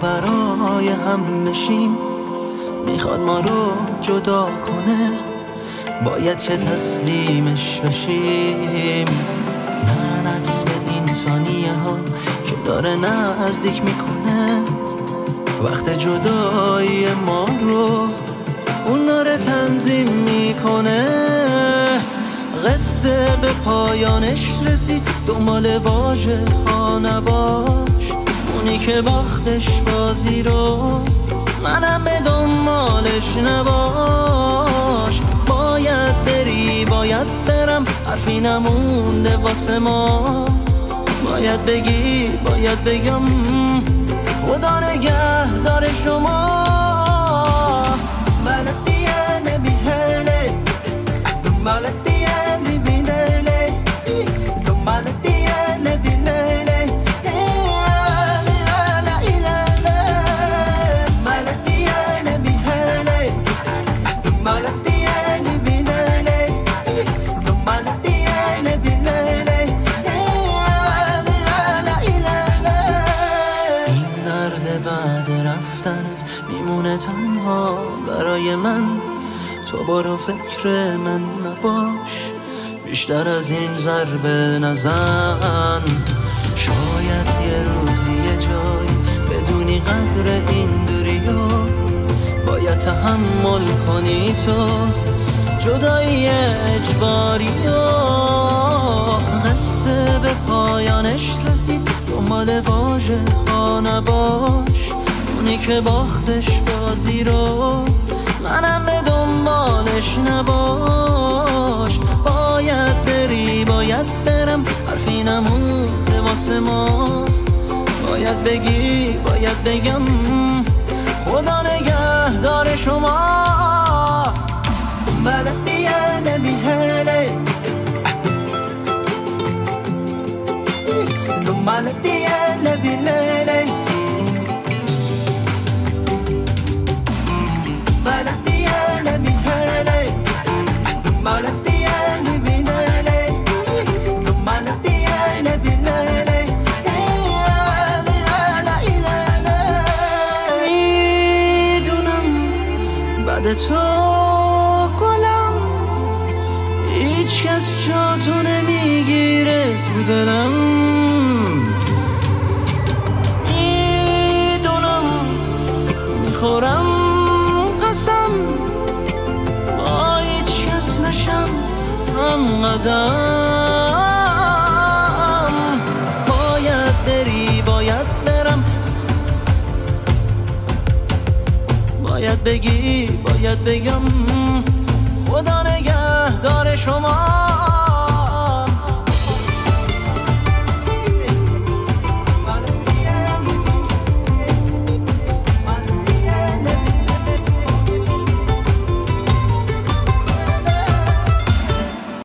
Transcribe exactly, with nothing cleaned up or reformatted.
برای هم بشیم، میخواد ما رو جدا کنه، باید که تسلیمش بشیم. لعنت به این ثانیه ها که داره نزدیک میکنه، وقت جدایی ما رو اون داره تنظیم میکنه. قصه به پایانش رسید، دنبال واژه ها نباش، اونی که باختش بازی رو منم به دنبالش نباش. باید بری باید برم، حرفی نمونده واسه ما، باید بگی باید بگم خدا نگه داره شما. بلدیه نبی هله بلدیه نبی لیله تو بلدیه نبی لیله بلدیه نبی هله بلدیه نبی لیله تو بلدیه نبی لیله. این درد بعد رفتنت میمونه تنها برای من، تو برو فکر من نباش، بیشتر از این ضربه نزن. شاید یه روزی یه جای بدونی قدر این دوریو، باید تحمل کنی تو جدایی اجباریو. قصه به پایانش رسید، دنبال واژه ها نباش، اونی که باختش بازی رو منم به دنبالش نباش. باید بری باید برم، حرفی نمونده واسه ما، باید بگی باید بگم خدا نگه داره شما. بلدیه نبی هله تو بلدیه نبی لیله بلدیه نبی هله بلدیه نبی لیله تو بلدیه نبی لیله. میدونم بعد تو گلم هیچ کس جا تو نمیگیره تو دلم. میدونم میخورم قسم با هیچ کس نشم هم قدم. باید بری باید برم، باید بگی باید بگم خدا نگه داره شما.